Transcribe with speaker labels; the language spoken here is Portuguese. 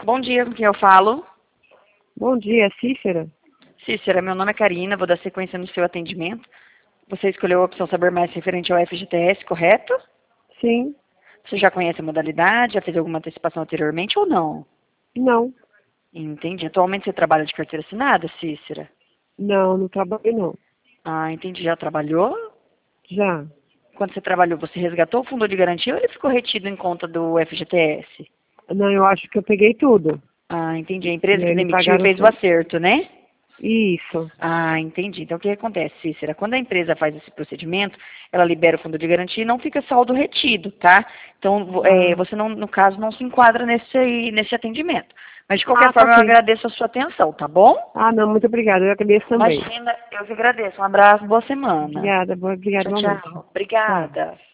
Speaker 1: Bom dia, com quem eu falo?
Speaker 2: Bom dia, Cícera.
Speaker 1: Cícera, meu nome é Karina, vou dar sequência no seu atendimento. Você escolheu a opção Saber Mais referente ao FGTS, correto?
Speaker 2: Sim,
Speaker 1: Você já conhece a modalidade, já fez alguma antecipação anteriormente ou não?
Speaker 2: não,
Speaker 1: Entendi. Atualmente você trabalha de carteira assinada, Cícera?
Speaker 2: não trabalhei não.
Speaker 1: Ah, entendi. Já trabalhou?
Speaker 2: Já.
Speaker 1: Quando você trabalhou, você resgatou o fundo de garantia ou ele ficou retido em conta do FGTS?
Speaker 2: Não, eu acho que eu peguei tudo.
Speaker 1: Ah, entendi. A
Speaker 2: E
Speaker 1: empresa que
Speaker 2: aí me
Speaker 1: demitiu
Speaker 2: pagaram
Speaker 1: fez o
Speaker 2: tudo.
Speaker 1: acerto, né?
Speaker 2: Isso.
Speaker 1: Ah, entendi. Então, o que acontece, Cícera? Quando a empresa faz esse procedimento, ela libera o fundo de garantia e não fica saldo retido, tá? Então,
Speaker 2: Ah,
Speaker 1: você, não, no caso, não se enquadra nesse atendimento. Mas, de qualquer
Speaker 2: tá
Speaker 1: forma, eu
Speaker 2: ok.
Speaker 1: agradeço a sua atenção, tá bom?
Speaker 2: Ah, não, muito obrigada. Eu agradeço também.
Speaker 1: Imagina, eu que agradeço. Um abraço, boa semana.
Speaker 2: Obrigada, obrigada
Speaker 1: Tchau,
Speaker 2: igualmente.
Speaker 1: tchau.
Speaker 2: Tchau.
Speaker 1: Obrigada.